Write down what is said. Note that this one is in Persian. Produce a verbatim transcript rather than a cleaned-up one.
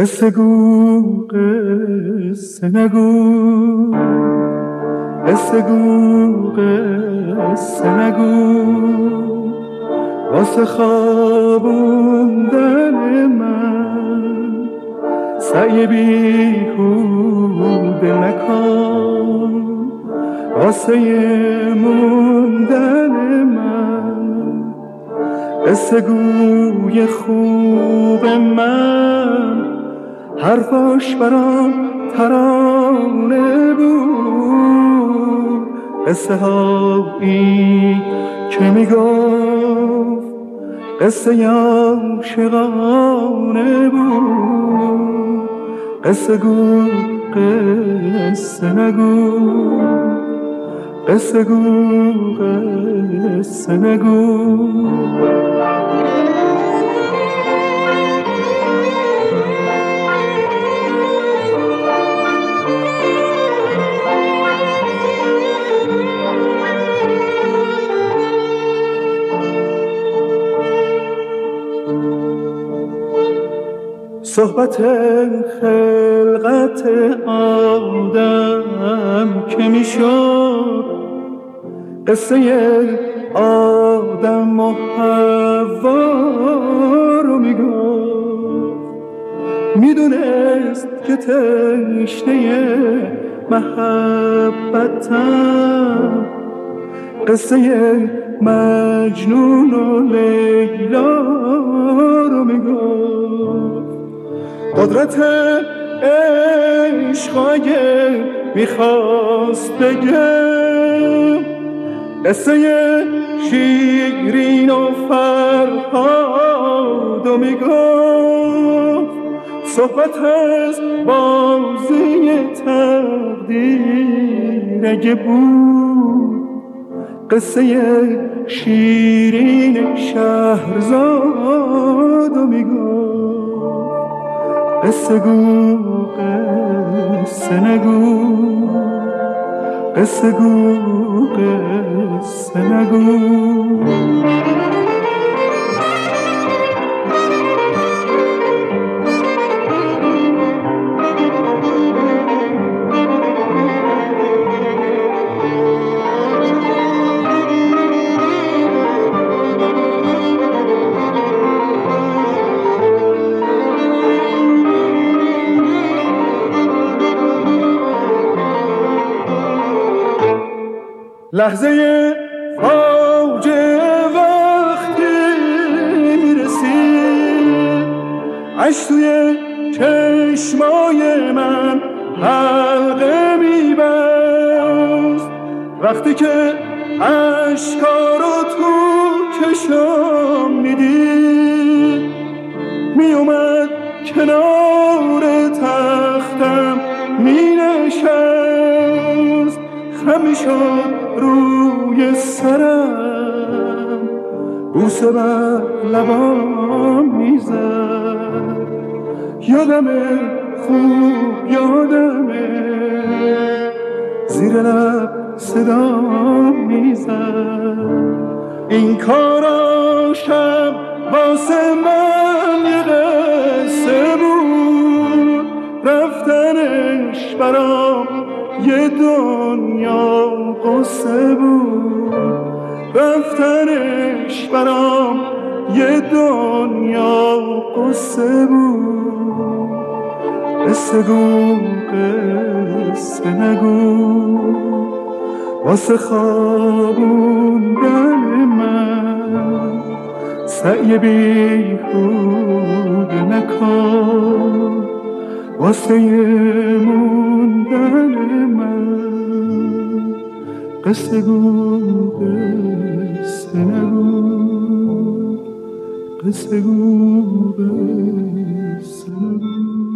قصه گو قصه نگو، قصه گو قصه نگو، واسه خوابوندن من سعی بیهوده نکن، واسه موندن من قصه گوی خوب من حرفاش برام ترانه بود، قصه هایی که میگفت قصه عاشقانه بود. قصه گو قصه نگو، قصه گو قصه نگو. صحبت خلقت آدم که میشد قصه آدم و حوا رو میگفت، میدونست که تشنه محبتم قصه مجنون و لیلا رو میگفت. قدرت عشقای میخواست بگم قصه شیرین و فرهاد میگفت. صحبت از بازی تقدیر اگه بود قصه شیرین شهرزاد میگفت. قصه گو قصه نگو، قصه گو قصه نگو. لحظه فاجعه وقتی میرسید عشق توی چشمای من حلقه میبست، وقتی که اشکا رو تو چشم میدید میومد کنار تختم مینشست، خم میشد روی سرم بوسه بر لبام میزد. یادمه خوب یادمه زیر لب صدا میزد. این کاراشم واسه من یه قصه بود، رفتنش برام یه دنیا قصه بود، رفتنش برام یه دنیا قصه بود. قصه گو قصه نگو، واسه خوابوندن من سعی بیهوده نکن، واسه موندن من قصه گو قصه نگو، قصه گو قصه نگو.